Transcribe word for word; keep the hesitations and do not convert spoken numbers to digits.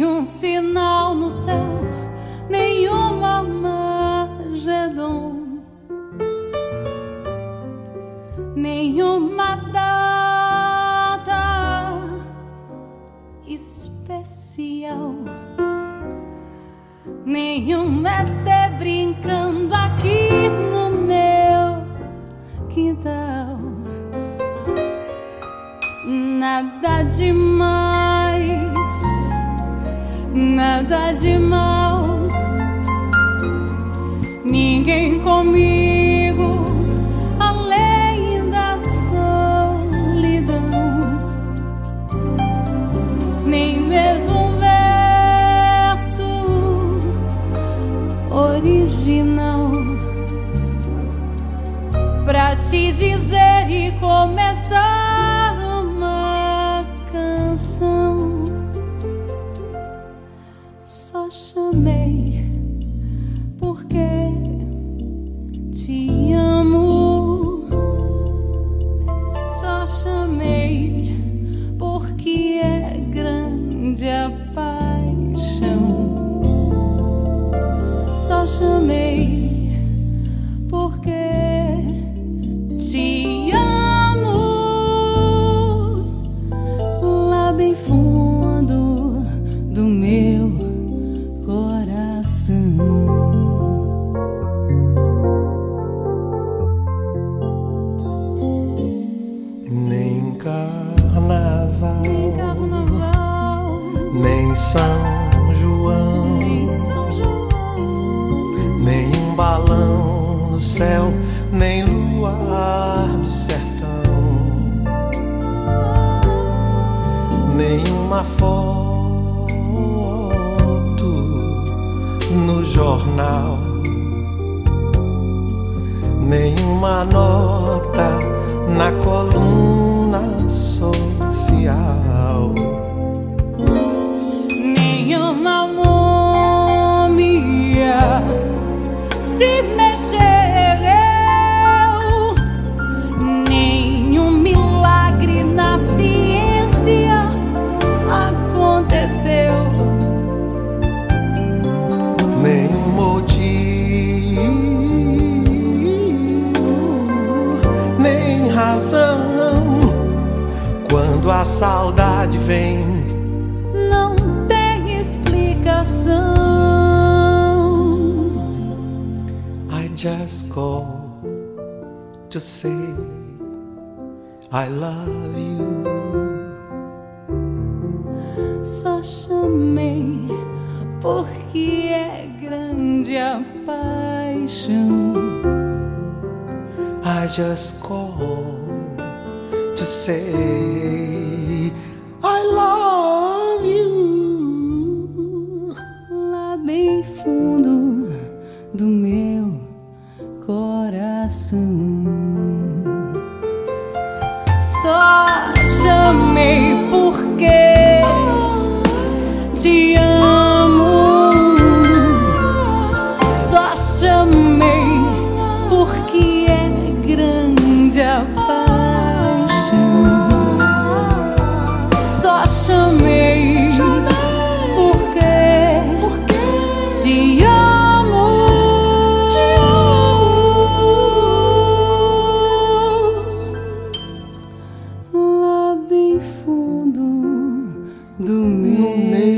nenhum sinal no céu, nenhum Armagedon, nenhuma data especial, nenhum E T brincando aqui no meu quintal. Nada demais, nada de mal, ninguém comigo além da solidão, nem mesmo um verso original pra te dizer e começar uma canção. Só chamei porque te amo, só chamei porque é grande a paixão, só chamei porque te amo lá bem fundo do meu coração. Nem carnaval, Nem carnaval, nem São João, nem São João, nem um balão no céu, nem luar do sertão, nenhuma foto no jornal, nenhuma nota na coluna social, nenhuma múmia se mexeu, nenhum milagre na ciência aconteceu, nenhum motivo, nem razão. Quando a saudade vem, não tem explicação. I just call to say I love you. Só chamei porque é grande a paixão. I just call to say I love you. Lá bem fundo do meu coração. Só chamei porque te amo. Só chamei porque é grande a paixão. Só chamei porque te amo. Lá bem fundo do meu